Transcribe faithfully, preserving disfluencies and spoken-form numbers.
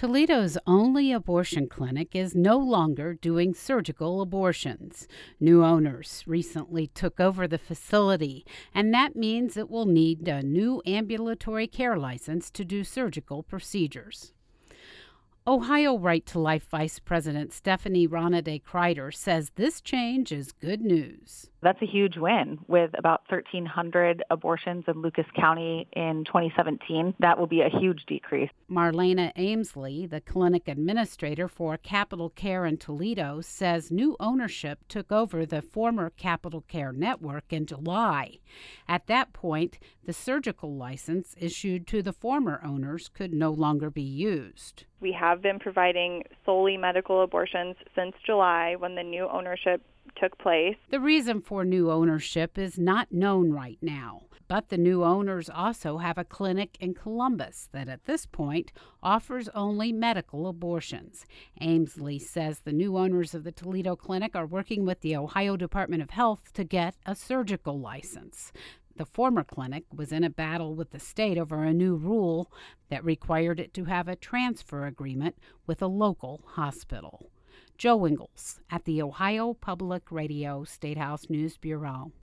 Toledo's only abortion clinic is no longer doing surgical abortions. New owners recently took over the facility, and that means it will need a new ambulatory care license to do surgical procedures. Ohio Right to Life Vice President Stephanie Ronaday Kreider says this change is good news. That's a huge win. With about thirteen hundred abortions in Lucas County in twenty seventeen, that will be a huge decrease. Marlena Amesley, the clinic administrator for Capital Care in Toledo, says new ownership took over the former Capital Care network in July. At that point, the surgical license issued to the former owners could no longer be used. We have been providing solely medical abortions since July when the new ownership took place. The reason for new ownership is not known right now, but the new owners also have a clinic in Columbus that at this point offers only medical abortions. Amesley says the new owners of the Toledo clinic are working with the Ohio Department of Health to get a surgical license. The former clinic was in a battle with the state over a new rule that required it to have a transfer agreement with a local hospital. Joe Ingles at the Ohio Public Radio Statehouse News Bureau.